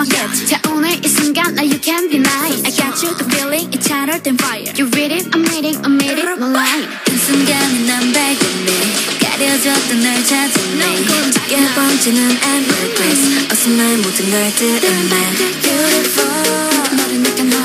forget. 자 오늘 이 순간 now you can't deny. I got you the feeling it's hotter than fire. You read it, I'm reading, I'm reading, no lie. 그 순간에 난 발견해 가려졌던 날 찾아내 게 번지는 I'm reckless 어서 날 모든 걸 들으면 Beautiful 너를 느껴